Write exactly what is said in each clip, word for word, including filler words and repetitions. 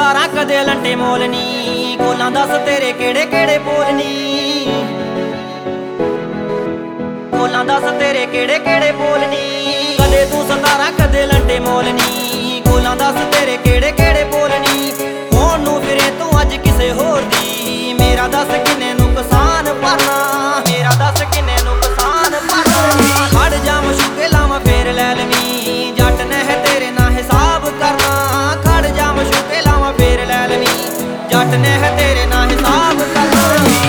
सतारा कदे लंटे मोलनी, कोलां दस तेरे केड़े केड़े बोलनी, कोलां दस तेरे केड़े केड़े बोलनी। कदे तू सतारा कदे लंटे मोलनी, कोलां दस तेरे केड़े केड़े बोलनी। होण नूं फिरे तू अज किसे होर दी, मेरा दस किन्ने नुकसान भरना, मेरा दस किन्ने नुकसान भरना। खड़ जा मशूके लावां फेर लै लवीं, जट ने है तेरे ना हिसाब करना। खड़ जा मशूके लावां फेर लै लवीं, जट ने है तेरे ना हिसाब करना।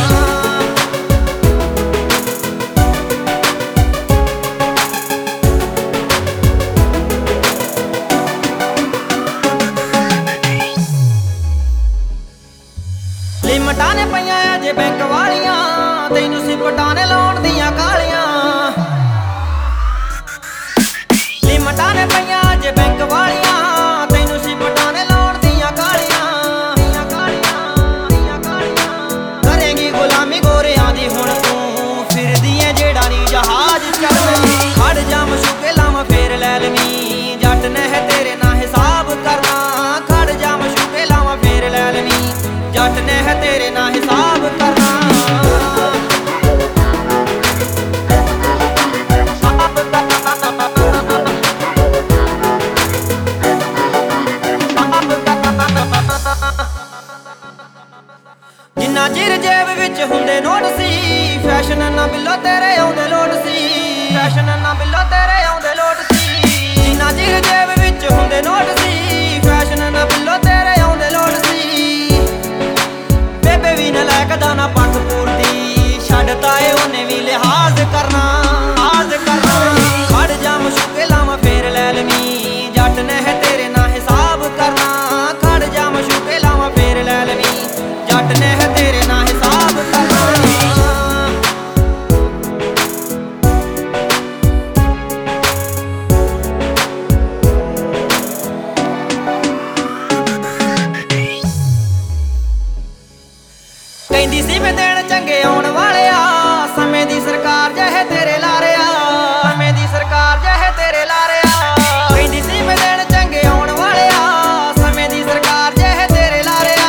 लिमटां ने पईयां अजे बैंक वालियां, तैनूं सिपटां ने लाउण दियां कालियां। लिमटां ने पईयां अजे बैंक वालियां, तैनूं सिपटां ने लाउण दियां कालियां। करेंगी गुलामी गोरियां दी हुण तूं, फिरदी ऐ जेड़ा नी जहाज चढ़ना। खड़ जा मशूके लावां फेर लै लवीं, जट ने है तेरे ना हिसाब करना। खड़ जा मशूके लावां फेर लै लवीं, जट ने है तेरे ना हिसाब करना। जिन्ना चिर जेब विच हुंदे नोट सी, फैशन ना बिल्लो तेरे आउंदे लोट सी, फैशन ना बिल्लो तेरे आउंदे लोट सी। जिन्ना चिर जेब विच हुंदे नोट सी, फैशन ना बिल्लो तेरे आउंदे लोट सी। बेबे भी नलैक दा ना पक्ख पूरदी, छड्डता ए ओने भी लिहाज करना, लिहाज करना। खड़ जा मशूके लावां फेर लै लवीं, जट ने है तेरे ना हिसाब करना। खड़ जा मशूके लावां फेर लै लवीं, जट ने है तेरे ना हिसाब करना। कहंदी सी मैं दिन चंगे आउण वालिया, समय दी सरकार जहे तेरे लारिया, समय दी सरकार जहे तेरे लारिया। कहंदी सी मैं दिन चंगे आउण वालिया, समय दी सरकार जहे तेरे लारिया।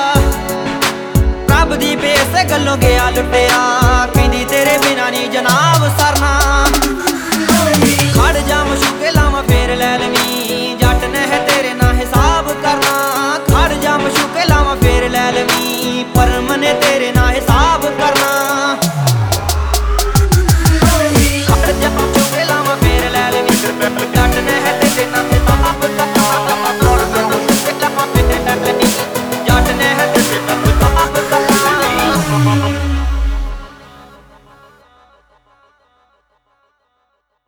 रब दी बेस गल्लों गया लुटिया, कहंदी तेरे बिना नी जनाब सरना। खड़ जा मशूके लावां फेर लै लवीं, जट ने है तेरे ना हिसाब करना। खड़ जा मशूके लावां फेर लै लवीं, पर मने तेरे ना हिसाब